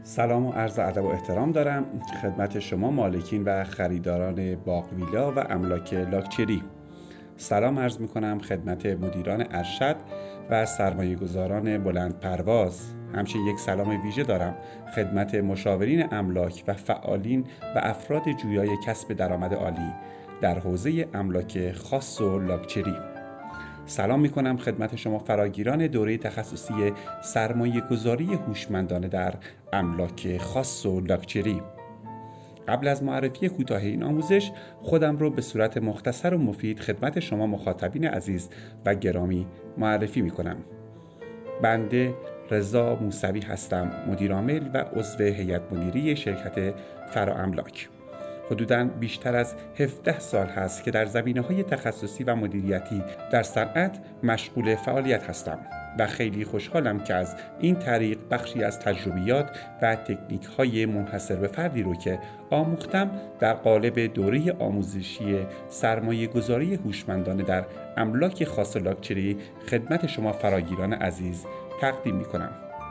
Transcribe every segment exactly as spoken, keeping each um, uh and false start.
سلام و عرض ادب و احترام دارم خدمت شما مالکین و خریداران باغ ویلا و املاک لاکچری. سلام عرض می کنم خدمت مدیران ارشد و سرمایه گذاران بلند پرواز. همچنین یک سلام ویژه دارم خدمت مشاورین املاک و فعالین و افراد جویای کسب درآمد عالی در حوزه املاک خاص و لاکچری. سلام می کنم خدمت شما فراگیران دوره تخصصی سرمایه گذاری هوشمندانه در املاک خاص و لاکچری. قبل از معرفی کوتاه این آموزش خودم رو به صورت مختصر و مفید خدمت شما مخاطبین عزیز و گرامی معرفی می کنم. بنده رضا موسوی هستم، مدیرعامل و عضو هیئت مدیره شرکت فرااملاک. حدوداً بیشتر از هفده سال هست که در زمینه‌های تخصصی و مدیریتی در صنعت مشغول فعالیت هستم و خیلی خوشحالم که از این طریق بخشی از تجربیات و تکنیک‌های منحصر به فردی رو که آموختم در قالب دوره آموزشی سرمایه گذاری هوشمندانه در املاک خاص لاکچری خدمت شما فراگیران عزیز تقدیم می‌کنم.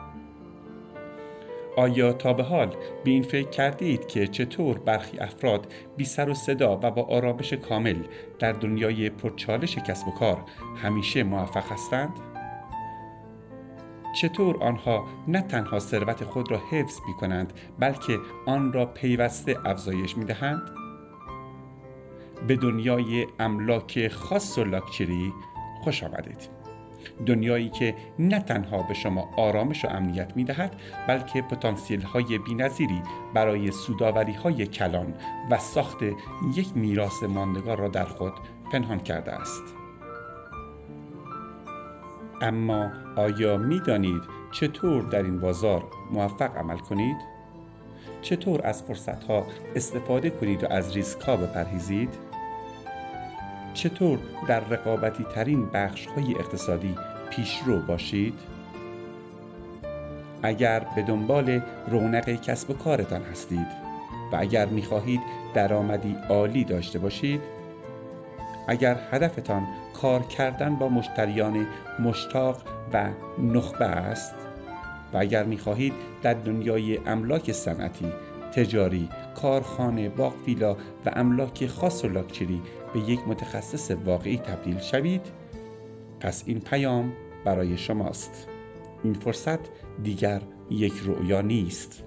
آیا تا به حال به این فکر کردید که چطور برخی افراد بی سر و صدا و با آرامش کامل در دنیای پرچالش کسب و کار همیشه موفق هستند؟ چطور آنها نه تنها ثروت خود را حفظ می کنند بلکه آن را پیوسته افزایش می دهند؟ به دنیای املاک خاص و لاکچری خوش آمدید. دنیایی که نه تنها به شما آرامش و امنیت می دهد بلکه پتانسیل های بی‌نظیری برای سودآوری های کلان و ساخت یک میراث ماندگار را در خود پنهان کرده است. اما آیا می دانید چطور در این بازار موفق عمل کنید؟ چطور از فرصت ها استفاده کنید و از ریسک ها بپرهیزید؟ چطور در رقابتی ترین بخش های اقتصادی پیشرو باشید؟ اگر به دنبال رونق کسب و کارتان هستید و اگر می خواهید درآمدی عالی داشته باشید، اگر هدفتان کار کردن با مشتریان مشتاق و نخبه است و اگر می خواهید در دنیای املاک صنعتی، تجاری، کارخانه، باغ ویلا و املاک خاص و لاکچری به یک متخصص واقعی تبدیل شوید، پس این پیام برای شماست. این فرصت دیگر یک رؤیا نیست.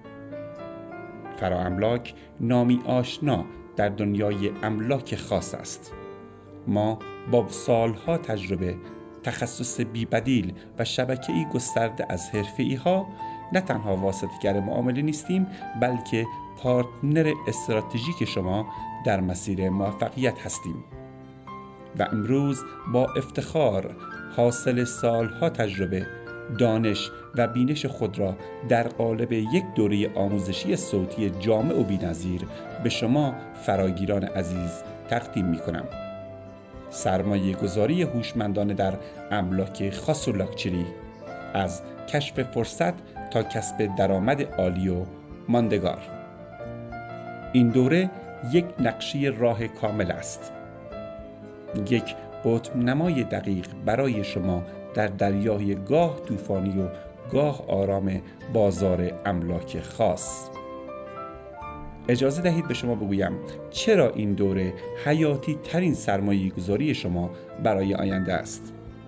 فرااملاک نامی آشنا در دنیای املاک خاص است. ما با سالها تجربه، تخصص بی‌بدیل و شبکه‌ای گسترده از حرفه‌ای‌ها نه تنها واسطه‌گر معامله نیستیم بلکه پارتنر استراتژیک شما در مسیر موفقیت هستیم و امروز با افتخار حاصل سالها تجربه، دانش و بینش خود را در قالب یک دوره آموزشی صوتی جامع و بی‌نظیر به شما فراگیران عزیز تقدیم می‌کنم. سرمایه گذاری هوشمندانه در املاک خاص و لاکچری، از کشف فرصت تا کسب درآمد عالی و ماندگار. این دوره یک نقشه راه کامل است، یک قطب نمای دقیق برای شما در دریای گاه طوفانی و گاه آرام بازار املاک خاص. اجازه دهید به شما بگویم چرا این دوره حیاتی ترین سرمایه گذاری شما برای آینده است.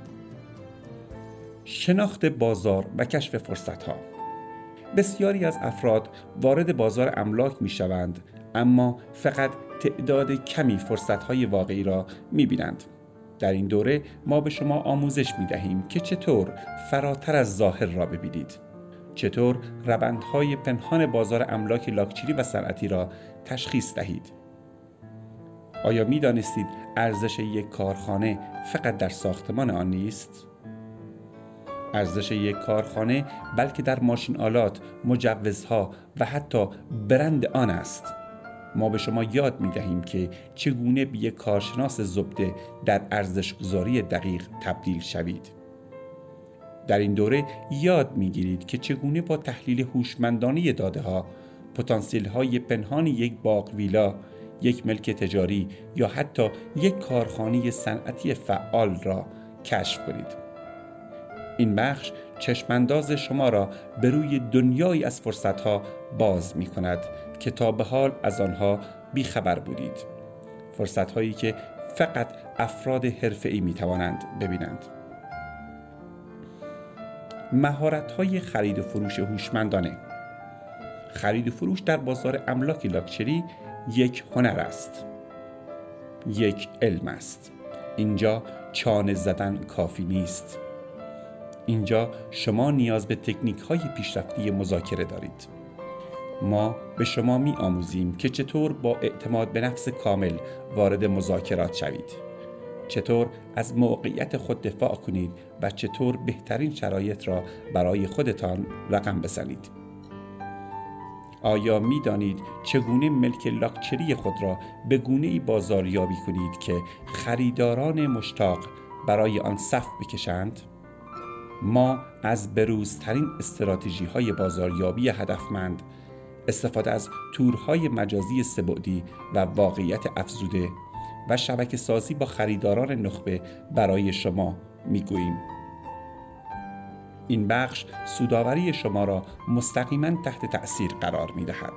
شناخت بازار و کشف فرصت ها. بسیاری از افراد وارد بازار املاک می شوند اما فقط تعداد کمی فرصت های واقعی را می بینند. در این دوره ما به شما آموزش می دهیم که چطور فراتر از ظاهر را ببینید. چطور روندهای پنهان بازار املاک لاکچری و صنعتی را تشخیص دهید. آیا می دانستید ارزش یک کارخانه فقط در ساختمان آن نیست؟ ارزش یک کارخانه بلکه در ماشین آلات، مجوزها و حتی برند آن است. ما به شما یاد می دهیم که چگونه به یک کارشناس زبده در ارزش‌گذاری دقیق تبدیل شوید. در این دوره یاد می گیرید که چگونه با تحلیل هوشمندانه داده ها، پتانسیل های پنهان یک باغ ویلا، یک ملک تجاری یا حتی یک کارخانه صنعتی فعال را کشف کنید. این بخش چشمانداز شما را به روی دنیایی از فرصت‌ها باز می‌کند که تا به حال از آنها بیخبر بودید. فرصت‌هایی که فقط افراد حرفه‌ای می‌توانند ببینند. مهارت‌های خرید و فروش هوشمندانه. خرید و فروش در بازار املاک لاکچری یک هنر است، یک علم است. اینجا چانه زدن کافی نیست. اینجا شما نیاز به تکنیک‌های پیشرفته مذاکره دارید. ما به شما می آموزیم که چطور با اعتماد به نفس کامل وارد مذاکرات شوید، چطور از موقعیت خود دفاع کنید و چطور بهترین شرایط را برای خودتان رقم بزنید. آیا می دانید چگونه ملک لاکچری خود را به گونه‌ای بازاریابی کنید که خریداران مشتاق برای آن صف بکشند؟ ما از بروزترین استراتژی‌های بازاریابی هدفمند، استفاده از تورهای مجازی سه‌بعدی و واقعیت افزوده و شبکه سازی با خریداران نخبه برای شما میگوییم. این بخش سودآوری شما را مستقیما تحت تأثیر قرار می‌دهد.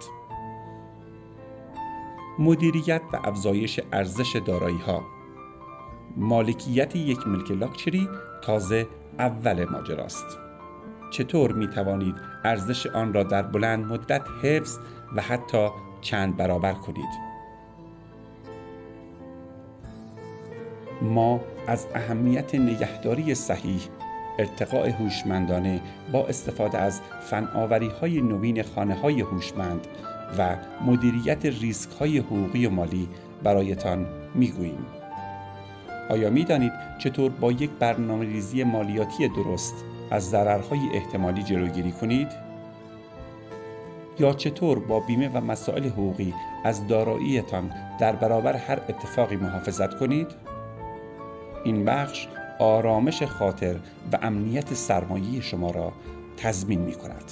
مدیریت و افزایش ارزش دارایی‌ها. مالکیت یک ملک لاکچری تازه اول ماجراست. چطور می توانید ارزش آن را در بلند مدت حفظ و حتی چند برابر کنید؟ ما از اهمیت نگهداری صحیح، ارتقاء هوشمندانه با استفاده از فناوری‌های نوین خانه‌های هوشمند و مدیریت ریسک‌های حقوقی و مالی برایتان می‌گوییم. آیا می‌دانید چطور با یک برنامه‌ریزی مالیاتی درست از ضررهای احتمالی جلوگیری کنید؟ یا چطور با بیمه و مسائل حقوقی از دارایی‌تان در برابر هر اتفاقی محافظت کنید؟ این بخش آرامش خاطر و امنیت سرمایه شما را تضمین می‌کند.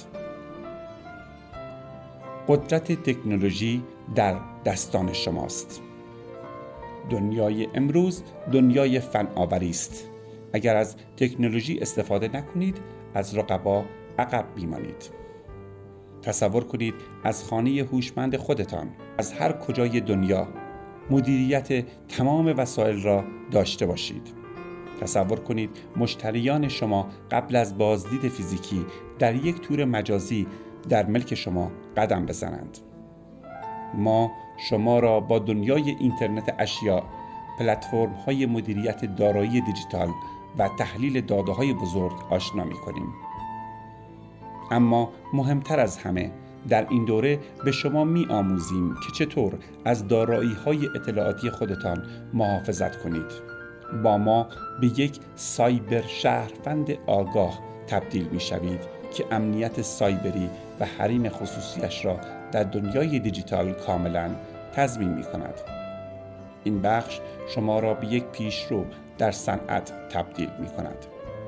قدرت تکنولوژی در دستان شماست. دنیای امروز دنیای فناوری است. اگر از تکنولوژی استفاده نکنید، از رقبا عقب می‌مانید. تصور کنید از خانه هوشمند خودتان از هر کجای دنیا مدیریت تمام وسایل را داشته باشید. تصور کنید مشتریان شما قبل از بازدید فیزیکی در یک تور مجازی در ملک شما قدم بزنند. ما شما را با دنیای اینترنت اشیا، پلتفرم‌های مدیریت دارایی دیجیتال و تحلیل داده‌های بزرگ آشنا می‌کنیم. اما مهمتر از همه در این دوره به شما می‌آموزیم که چطور از دارایی‌های اطلاعاتی خودتان محافظت کنید. با ما به یک سایبر شهروند آگاه تبدیل می‌شوید که امنیت سایبری و حریم خصوصیش را در دنیای دیجیتال کاملاً تضمین می‌کند. این بخش شما را به یک پیشرو در صنعت تبدیل می‌کند.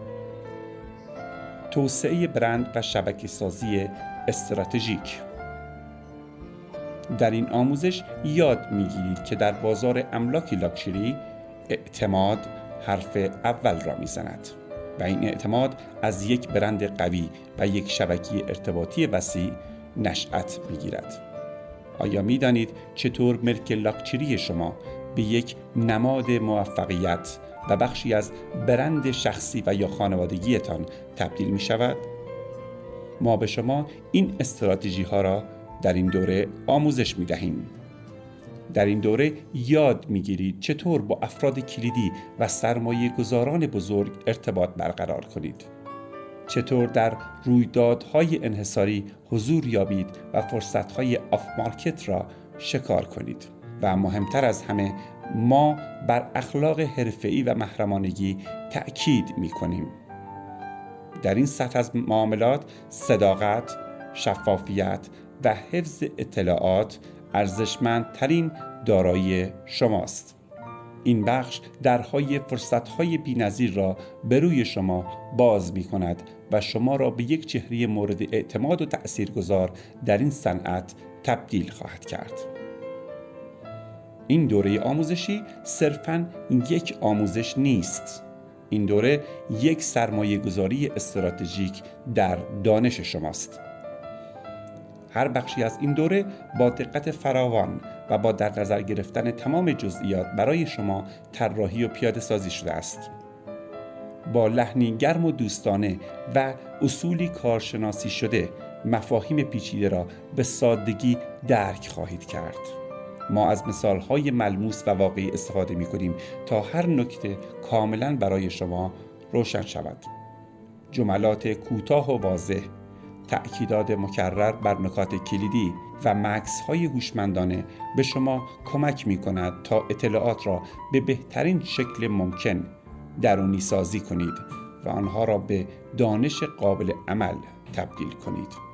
توسعه برند و شبکه سازی استراتژیک. در این آموزش یاد می‌گیرید که در بازار املاک لاکچری اعتماد حرف اول را می‌زند و این اعتماد از یک برند قوی و یک شبکه ارتباطی وسیع نشأت می‌گیرد. آیا می‌دانید چطور ملک لاکچری شما به یک نماد موفقیت و بخشی از برند شخصی و یا خانوادگیتان تبدیل می‌شود؟ ما به شما این استراتژی‌ها را در این دوره آموزش می‌دهیم. در این دوره یاد می‌گیرید چطور با افراد کلیدی و سرمایه گذاران بزرگ ارتباط برقرار کنید. چطور در رویدادهای انحصاری حضور یابید و فرصت‌های آف مارکت را شکار کنید. و مهمتر از همه ما بر اخلاق حرفه‌ای و محرمانگی تأکید می‌کنیم. در این سطح از معاملات صداقت، شفافیت و حفظ اطلاعات ارزشمندترین دارایی شماست. این بخش درهای فرصت‌های بی‌نظیر را به روی شما باز می‌کند و شما را به یک چهره مورد اعتماد و تأثیرگذار در این صنعت تبدیل خواهد کرد. این دوره آموزشی صرفاً یک آموزش نیست، این دوره یک سرمایه گذاری استراتژیک در دانش شماست. هر بخشی از این دوره با دقت فراوان و با در نظر گرفتن تمام جزئیات برای شما طراحی و پیاده سازی شده است. با لحنی گرم و دوستانه و اصولی کارشناسی شده مفاهیم پیچیده را به سادگی درک خواهید کرد. ما از مثالهای ملموس و واقعی استفاده می کنیم تا هر نکته کاملا برای شما روشن شود. جملات کوتاه و واضح، تأکیدات مکرر بر نکات کلیدی و مکث های هوشمندانه به شما کمک می کند تا اطلاعات را به بهترین شکل ممکن درونی سازی کنید و آنها را به دانش قابل عمل تبدیل کنید.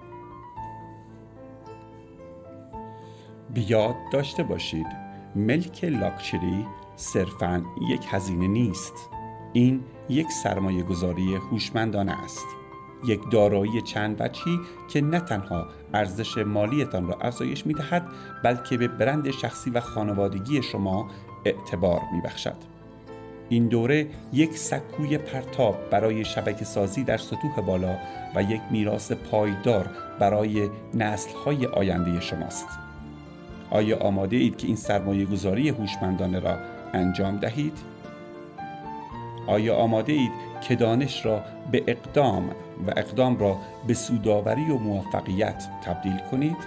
بیاد داشته باشید، ملک لاکچری صرفاً یک هزینه نیست. این یک سرمایه گذاری هوشمندانه است. یک دارایی چند وجهی که نه تنها ارزش مالیتان را افزایش می‌دهد، بلکه به برند شخصی و خانوادگی شما اعتبار می‌بخشد. این دوره یک سکوی پرتاب برای شبکه سازی در سطوح بالا و یک میراث پایدار برای نسل‌های آینده شماست. آیا آماده اید که این سرمایه گذاری هوشمندانه را انجام دهید؟ آیا آماده اید که دانش را به اقدام و اقدام را به سودآوری و موفقیت تبدیل کنید؟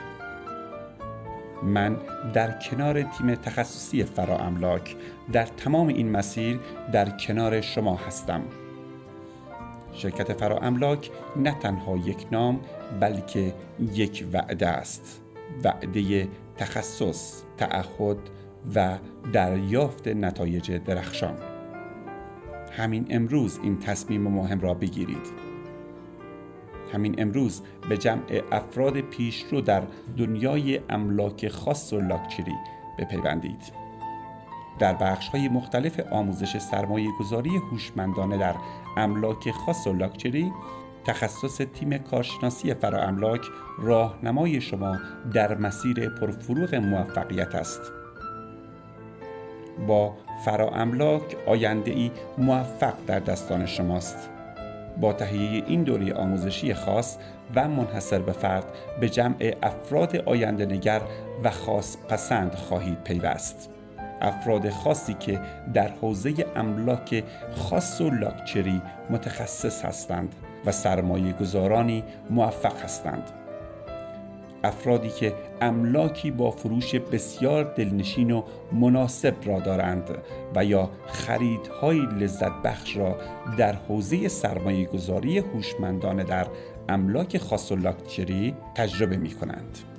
من در کنار تیم تخصصی فرااملاک در تمام این مسیر در کنار شما هستم. شرکت فرااملاک نه تنها یک نام بلکه یک وعده است. وعده تخصص، تعهد و دریافت نتایج درخشان. همین امروز این تصمیم مهم را بگیرید. همین امروز به جمع افراد پیشرو در دنیای املاک خاص و لاکچری بپیوندید. در بخش‌های مختلف آموزش سرمایه گذاری هوشمندانه در املاک خاص و لاکچری، تخصص تیم کارشناسی فرااملاک راهنمای شما در مسیر پرفروغ موفقیت است. با فرااملاک آینده‌ای موفق در دستان شماست. با تهیه این دوره آموزشی خاص و منحصر به فرد به جمع افراد آینده نگر و خاص پسند خواهید پیوست. افراد خاصی که در حوزه املاک خاص و لاکچری متخصص هستند و سرمایه گذارانی موفق هستند. افرادی که املاکی با فروش بسیار دلنشین و مناسب را دارند و یا خریدهای لذت بخش را در حوزه سرمایه گذاری هوشمندانه در املاک خاص و لاکچری تجربه می کنند.